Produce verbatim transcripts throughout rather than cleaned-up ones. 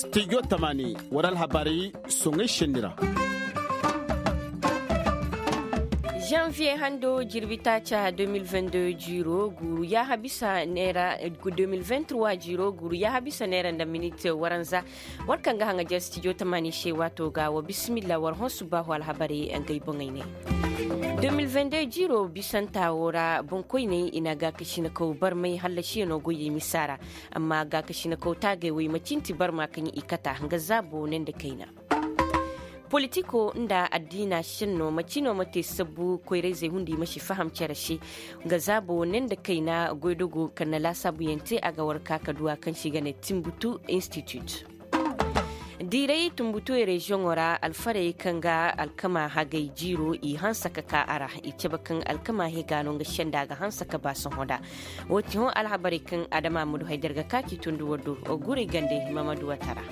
Studio Tamani waral habari songai shendira. Janvier hando jirbita cha deux mille vingt-deux jiro guru ya habisa nera deux mille vingt-trois jiro guru ya habisa nera da minute waranza warkan ga hanga jas studio Tamani she wato ga wa bismillah war hosu ba wal habari an gai bangaine deux mille vingt-deux jiro bisanta wora bonkoi ne ina ga kashina ko bar mai hallashi no goyi misara amma ga kashina ko tage wai macinti bar ma kan ikata hanga zabo nan da kaina politiko nda addina shinno macino mate sabu koire zai hundi mashi fahamce shi ga zabo nan da kaina goidogo kan la sabu yente a gawar kakaduwa kan shiga ne Timbuktu Institute dirai Timbuktu region ora alfare kanga alkama hagai jiro i hansaka ka ara i bakan alkama he ganon ga shanda ga hansaka ba son hoda woti hon alhabari kan adama mudu haidar ga kaki tundu wado gure gande Mamadu Watara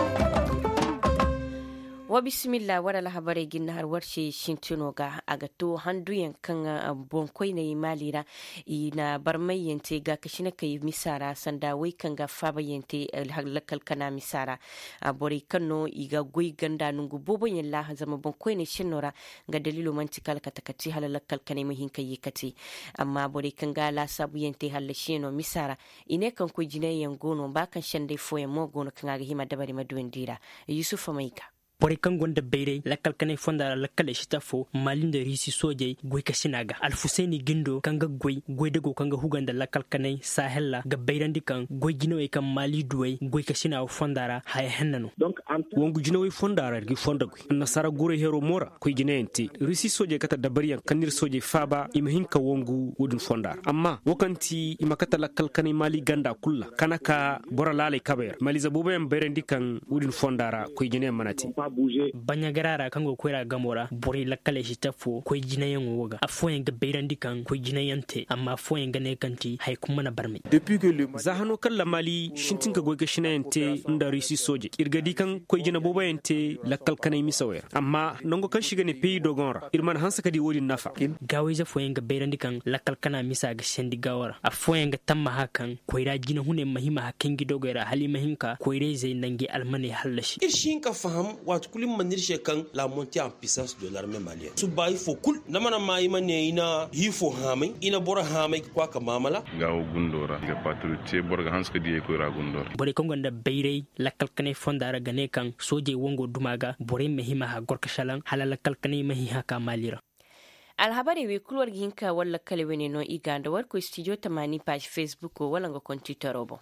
wa bismillah wara la habare ginna har warshe shintuno ga agato handuyen kan bonkoi ne malira ina barmayente ga kashina kai misara sanda wai kan ga fabayente halakal kana misara abori kanno iga goi ganda nungu bobon yalla zama bonkoi ne shinora ga dalilo mantikal katakati halalakal kana muhin kai kati amma bori kan ga la sabuyente halashino misara ine kan ko jinayen gono ba kan shande foye mo gono kan ga hima dabari maduendira Yusufa Maika pore kan gonda beire lakal kanai fonda lakal shitafo malin da risi soje goy kasinaga alfusaini gindo kanga goy goy dago kanga huganda lakal kanai sahella ga beirandi kan goy ginoy kan mali duwai goy kasina fondara hay hennano donc wongu ginoy fondara gi fonda goy nasara gore hero mora koy ginenti risi soje kata dabariyan kanir soje faba imhin ka wongu wudun fondara amma wakanti imakata lakal kanai mali ganda kulla kanaka bora lale kaber mali zaboben beirandi kan wudun fondara koy ginay manati banyagarara kango kwera gamora bori lakale shitafo ko jinayen woga afoyen ga beirandi kan ko jinayante amma afoyen ga ne kanti hay kuma na barme depuis que le zahano kala mali shintinka goga shinayante nda risi soje irgadi kan ko jina bobayante lakal kanay misawer amma nongo kan shiga ne pays dogora irman hansaka di wodi nafa gawe za foyen ga beirandi kan lakal kana misa ga shendi gawara afoyen ga tamma hakan ko ira jina hune mahima hakin gidogora halima hinka ko ire zai nange almane hallashi irshin ka faham wato kullum manir shekan la montée en puissance de l'armée malienne su bai fo kul namana mai mane ina hifo hamai ina bora hamai kwa ka mamala gawo gundora ga patriote borga hanska die ko ra gundora bore kongo nda beire la kalkane fondara gane kan soje wongo dumaga bore mehima ha gorka shalan halala kalkane mehi ha ka malira alhabari we kulwar ginka walla kale wene no iganda war ko studio Tamani page Facebook wala ngo computer robo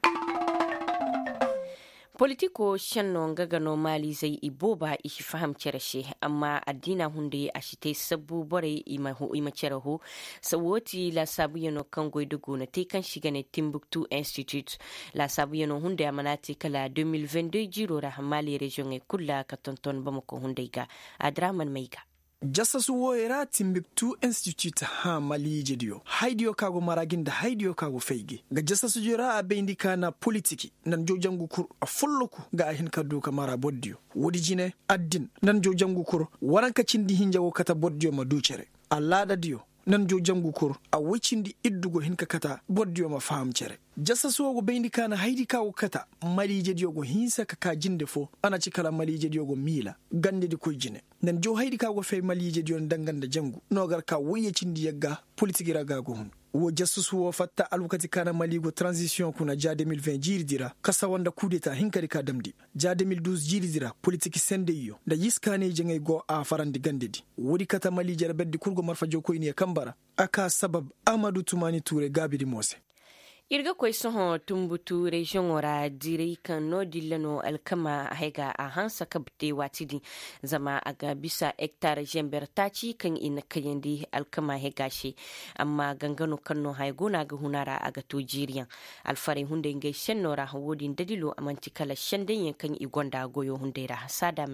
politiko shannon gagano mali zai iboba ishi fahamce rashe amma addina hunde a shite sabu bore imahu imacerahu sawoti la sabu yano kan goidugo na te kan shiga ne Timbuktu Institute la sabu yano hunde amanati kala deux mille vingt-deux jiro ra mali region e kulla ka tonton bamako hunde ga adraman maiga jassasu woyera Timbuktu Institute ha mali jediyo haidiyo kago maragin da haidiyo kago feigi ga jassasu jira a beindi kana politiki nan jo jangu kur a folloku ga ahin kaddu ka mara boddiyo wodi jine addin nan jo jangu kur waranka cindi hinjawo kata boddiyo ma ducere allada diyo nan jo jangu kur a wicindi iddugo hinka kata boddiyo ma fahamcere jassasu go beindi kana haidi kago kata mali jediyo go hinsa ka ka jinde fo ana cikala mali jediyo go mila gande di koy jine nan jo haidi kago fe mali jediyo danganda jangu nogar ka wuye cindi yagga politiki raga go hun wo jassasu wo fatta alukati kana mali go transition kuna ja deux mille vingt jiri dira kasa wanda coup d'état hinkari ka damdi ja deux mille douze jiri dira politiki sende yo da yiskane jengay go a farandi gandedi wodi kata mali jarabeddi kurgo marfa joko ini kambara aka sabab Amadou Toumani Touré gabidi mose irga koy soho Timbuktu region ora dire kan no dillano alkama haiga a hansa kabte watidi zama aga bisa hectare jembertaci kan ina kayandi alkama haiga shi amma gangano kanno haigona ga hunara aga to jiriyan alfare hunde ngai shennora wodin dadilo amanti kala shenden kan igonda goyo hundera sada maiga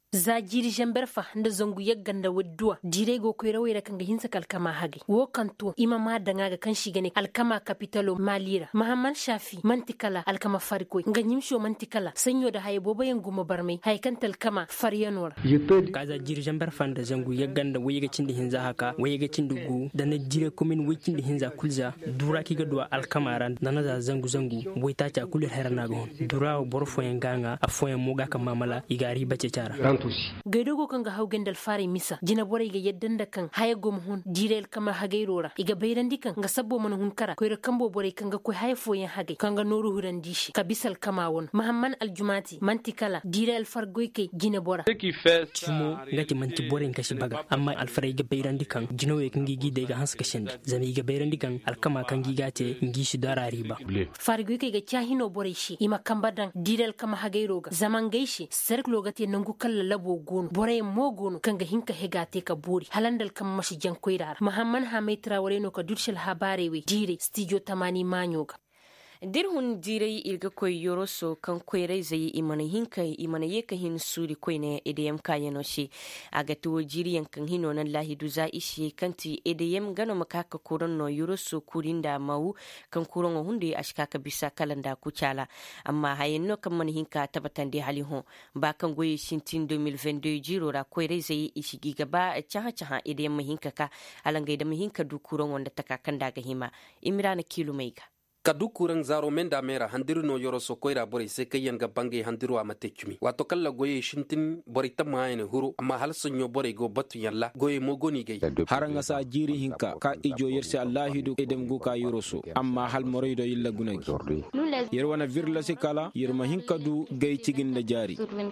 za jiri jamberfa da zangu yagganda wadduwa dire go koyra wayra kanga hinsa kalkama hage wo kanto ima ma danga ga kan shigane alkama kapitalo malira mahamman shafi mantikala alkama fariko nga nyimsho mantikala sanyo da haye boba yan guma barmai hay kan talkama faryanor kaza jiri jamberfa da zangu yagganda wayga cindi hinza haka wayga cindi gu da na jire komin wicindi hinza kulza dura kiga do alkama ran nana za zangu zangu wayta ta kulir herna go dura borfo yan ganga afoyan muga kan mamala igari bace cara gaidogo kan ga haugen dal fari misa jina boray ga yeddan da kan haya gom hun direl kama hagairora iga bayrandi kan ga sabbo man hun kara koyra kambo boray kan ga koy haya foyen hage kan ga noru hurandishi kabisal kama won mahamman aljumati mantikala direl fargoy ke jina bora tumo ngati manti boren kashi baga amma alfaray ga bayrandi kan jinawe kan gigi de ga hanska shendi zami ga bayrandi kan alkama kan gigate ngishi dara riba fargoy ke ga chahino boray shi ima kambadan direl kama hagairoga zaman gaishi serklo gate nangu kala labo gono boray mo gono kanga hinka hegate ka buri halandal kam mashi jankoyrar mahamman hamay traore no ka dutshel habarewe dire studio tamani manyoga dirhun dirai irga koy yoroso kan koyrai zai imana hinka imana yeka hin suri koyne edem kayano shi aga to jiriyan kan hino nan lahidu za ishi kanti edem gano makaka kuran no yoroso kurinda mau kan kuran hunde ashkaka bisa kalanda kuchala amma hayenno kan man hinka tabatan de haliho ba kan goyi shintin deux mille vingt-deux jiro ra koyrai zai ishi gigaba chaha chaha edem hinka ka alanga da hinka du kuran wanda takakan daga hima imrana kilo maiga kadu kurang zaro menda mera handiru no yoro sokoira bori se kayan ga bange handiru amate chumi wato kala goye shintin bori tamma ene huru amma hal sunyo bori go batu yalla goye mogoni gay haranga sa jiri hinka ka ijo yerse allahidu edem gu ka yoroso amma hal morido yilla gunagi yerwana virla se kala yerma hinka du gay ciginda jari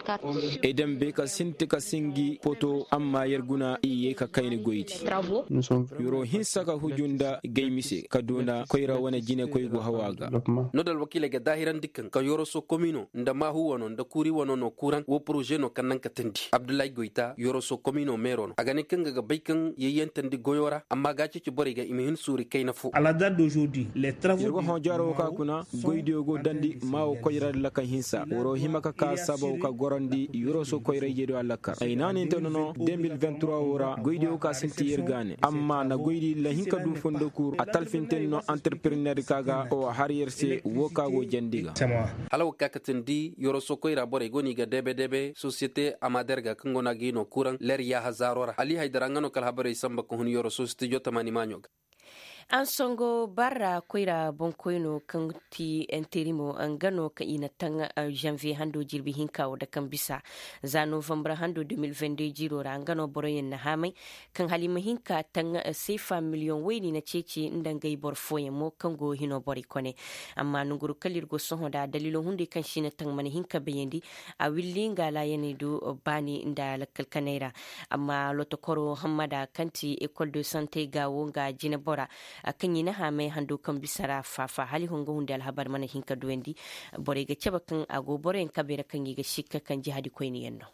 edem be ka sinti ka singi poto amma yerguna iye ka kayni goyti yoro hinsa ka hujunda gay mise kaduna koira wana jine koy go hawaga nodal wakile ga dahiran dikkan ka yoro so komino nda ma hu wono nda kuri wono no kuran wo projet no kannan ka tendi abdullahi goita yoro so komino meron aga ne kanga ga baikan yeyen tendi goyora amma ga ci bori ga imihin suri kayna fu à la date d'aujourd'hui les travaux yergo hon jaro ka kuna goydio go dandi mawo koyra la kan hinsa woro himaka ka sabo ka gorandi yoro so koyra jedo alaka ay nani tenono deux mille vingt-trois wora goydio ka sinti yergane amma na goydi la hinka du fondo kur atalfinten no entrepreneur kaga o hariyerse wokago jandiga halaw kakatendi yoro sokoyra bore goni ga debe debe société amaderga kangona gino kuran ler ya hazarora ali haydarangano kal habare samba ko hun yoro société jotamani manyoga an songo barra koira bonkoino kanti enterimo an gano ka ina tanga janvier hando jirbi hinka da kan bisa za november hando deux mille vingt-deux jiro ra an gano boroyen na hamai kan halima hinka tanga sefa million weni na cece indan gai borfoye mo kango hino bori kone amma nunguru kalirgo soho da dalilo hunde kan shine tang man hinka beyendi a willinga la yani do bani inda lakal kanera amma lotokoro hamada kanti école de santé ga wonga jina bora akan yi na hame hando kan bisara fafa hali hongo hunde alhabar mana hinka duwendi bore ga ceba kan ago bore en kabera kan yi ga shikka kan jihadi koyni yenno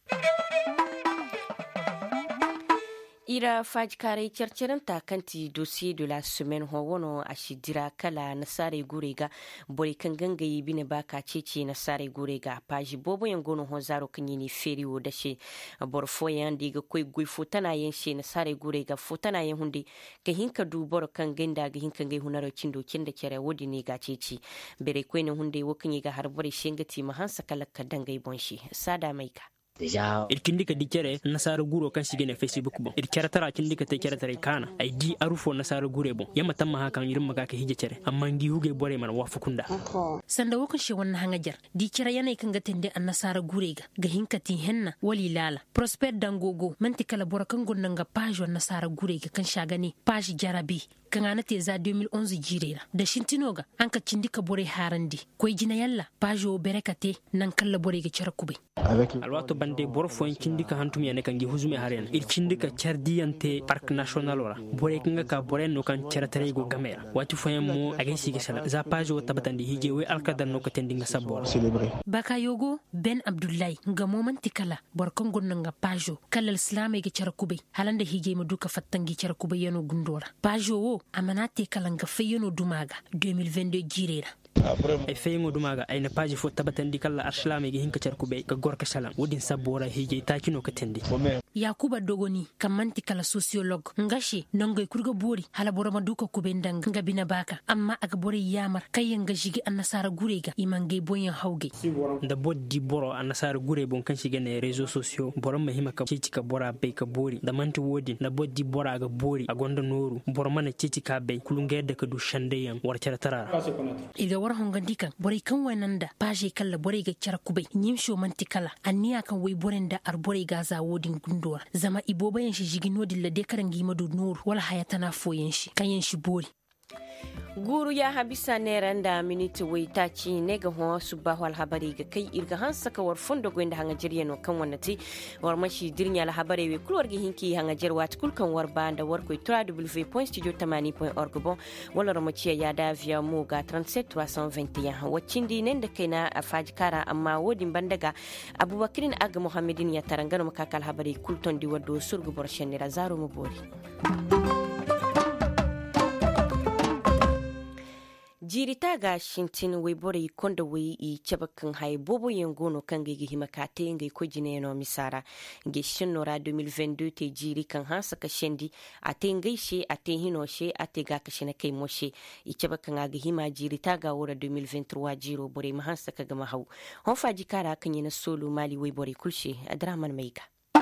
ira faj kare cerceranta kanti dossier de la semaine ho wono ashidira kala nasare gurega bori kan gangayi bine baka cece nasare gurega page bobo yangono ho zaro kanyini feri wo dashe bor foyan diga koy guy futana yen she nasare gurega futana yen hunde ka hinka du bor kan ganda ga hinka ngai hunaro cindo kinda kere wodi ne ga cece bere koy ne hunde wo kanyi ga har bori shengati mahansa kala ka dangai bonshi sada maika deja il kindi ka dikere nasara guro kan shige na facebook bon il kera tara kindi ka te kera tare kana ai di arufo nasara gure bon yamma tamma ha kan yirin maga ka hije cere amma ngi huge bore man wa fukunda sanda wokan shi wannan hanga jar di kera yana kan ga tende an nasara gure ga ga hinkati henna wali lala prosper dangogo manti kala borakan gonnan ga page nasara gure ga kan shagane page jarabi kan ana te za deux mille onze jirera da shintinoga an ka cindi ka bore harandi koy jina yalla page o berekate nan kala bore ga cera kube alwato bande borfo en cindika hantum yane kangi huzume haren il cindika chardiyante parc national ora bore kinga ka bore no kan ceratare go gamera wati foyen mo agay sigi sala za page o tabatandi hije we alkadan no ka tendinga sabora baka yogo ben abdullahi nga momenti kala borkon gonno nga page kala islamay ge cerakube halanda hije ma duka fattangi cerakube yano gundora page o amanate kala nga feyeno dumaga deux mille vingt-deux jirera ay feyngo dumaga ay na page fo tabatandi kala arslame gi hinka charkube ga gorka salam wodin sabora hije takino ka tendi yakuba dogoni kamanti kala sociologue ngashi nongoy kurga bori hala boroma duka kubendanga ngabina baka amma aga bori yamar kayen ga jigi annasara gurega imange boyen hawge da boddi boro annasara gure bon kan shige ne réseaux sociaux borom mahima ka cici ka bora be ka bori da manti wodin da boddi bora ga bori a gonda noru boroma na cici ka be kulunge da ka du shandeyan warcara tarara iga war hongandikan bori kan wananda page kala bori ga charkube nyimsho manti kala anniya kan way borenda ar bori ga za wodin gundora zama ibo bayan shi jigino dilla de karangi madu nur wala hayatana foyen shi kayen shi bori guru ya habisa neranda minute waita ci ne ga ho subahu alhabari ga kai irga han saka war fondo gwenda hanga jirye no kan wannati war mashi dirnya alhabari we kulwar gi hinki hanga jirwa tukul kan war banda war ko w point studio tamani point org bon wala ramaciya ya da via mu ga trente-sept trois cent vingt et un wacindi nen da kaina a faji kara amma wodin bandaga abubakrin aga muhammadin ya tarangano makakal habari kulton di wado surgu borshen ne razaro mu bori jirita ga shintin wai bore konda wai i chabakan hay bobo yengono kan gigi himakate ngai ko jineno misara nge shinora deux mille vingt-deux te jiri kan hansa ka shendi ate ngai she ate hino she ate ga ka shina kai moshe i chabakan ga hima jirita ga wora deux mille vingt-trois jiro bore ma hansa ka ga mahau hon faji kara kan yana solo mali wai bore kulshe adraman maiga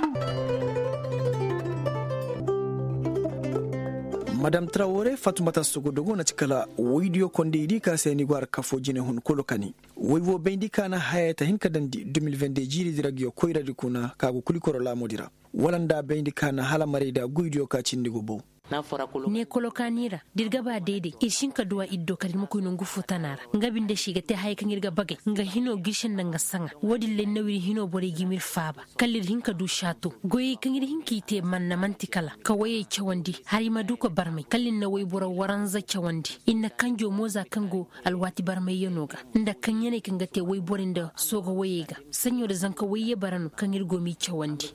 Madame Traoré Fatoumata Sogodogo na tikala widio konde idi ka seni gwar kafo jine hun kolokani wiwo bendi kana hayata hinka dandi deux mille vingt-deux jiri diragio koira dikuna ka ku kulikoro la modira walanda bendi kana hala marida guidio ka cindigo bo ne kolokanira dirga ba daidai irshin ka duwa iddo karin muku nungu futanara ngabin da shiga te hay kan irga bagay nga hino gishin nan sanga wodi le nawiri hino bore gimir faba kallir hinka du shato goyi kan ir hinki te manna mantikala ka waye chawandi hari madu ko barmai kallin na way bora waranza chawandi inna kanjo moza kango alwati barmai yonoga inda kan yene kan gate way borinda sogo wayega sanyo da zanka waye baranu kan irgo mi chawandi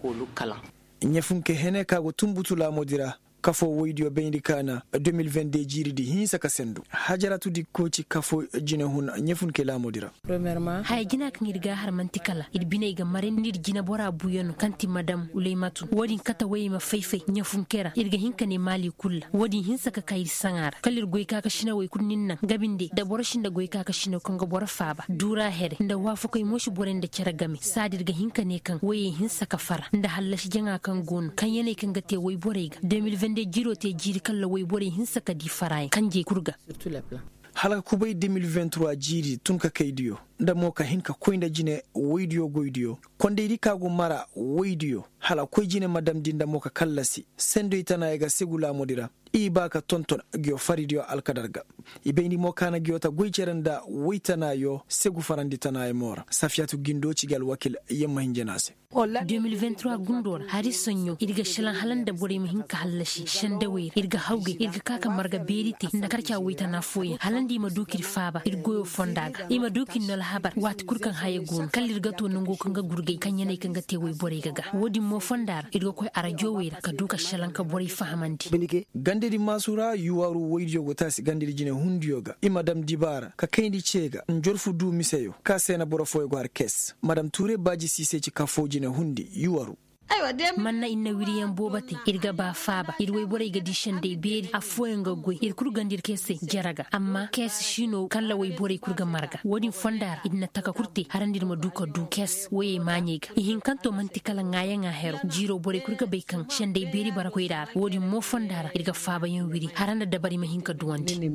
nyefunke hene ka go tumbutula modira kafo widio bendi kana deux mille vingt-deux jiri di hinsa kasendu hajaratu di koci kafo jine hun nyefun ke la modira premièrement hay gina kan irga har mantikala irbine ga maren nir gina bora buyono kanti madam uleymatu wodi kata wayi ma feifei nyefun kera irga hinka ne mali kulla wodi hinsa ka kai sangara kalir goy kaka shina way kunninna gabinde da boroshin da goy kaka shina konga bora faba dura here da wafu koy moshi boren da kera game sadir ga hinka ne kan waye hinsa ka fara da hallashi janga kan gon kan yene kan gate way borega deux mille vingt-deux jiro te jiri kala way bore hinsa ka di faray kanje kurga surtout les plans hala kubay deux mille vingt-trois jiri tunka kaydiyo nda moka hinka koynda jine widio goidio konde iri kago mara widio hala koy jine madam dinda moka kallasi sendo itana ega segula modira i baka tonton gyo faridio alkadarga ibeni mokana gyota goiceranda witana yo segu farandi tana e mora safiatu gindo cigal wakil yemma hinjenase deux mille vingt-trois gundor hari sonyo irga shalan halanda bore mi hinka hallashi shandawe irga hawge irga kaka marga beriti ndakarcha witana foye halandi ma dukir faba irgo fondaga ima dukin nol habar wat kurkan haye gon kalirga to nungo kanga gurge kanyane kanga tewe bore gaga wodi mo fondar irgo koy arajo wira ka duka shalan ka bore fahamandi gandiri masura yuwaru woyjo gotasi gandiri jine hundiyoga i madam dibara ka kayndi cega njorfu du miseyo ka sena boro foy gwar kes madam touré baji sise ci kafo jine hundi yuwaru manna inna wiriyan bobate irga ba faba irway bore ga dishan de beri afoyenga goy ir kurgandir kesse jaraga amma kes shino kala way bore kurga marga wodi fondar idna taka kurti harandir ma duka du kes waye manyega ihin kanto manti kala ngaya nga hero jiro bore kurga be kan shande beri bara koydar wodi mo fondara irga faba yan wiri haranda dabari ma hinka duwandi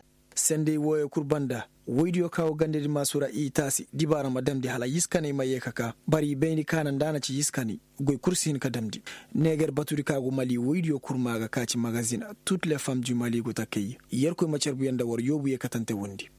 sende woye kurbanda widio kawo gandiri masura itasi dibara madamdi hala yiskane maye kaka bari beni kana ndana ci yiskani goy kursin ka damdi neger baturi kago mali widio kurmaga kaci magazine toutes les femmes du Mali go takay yer koy macer bu yanda war yobu ye katante wondi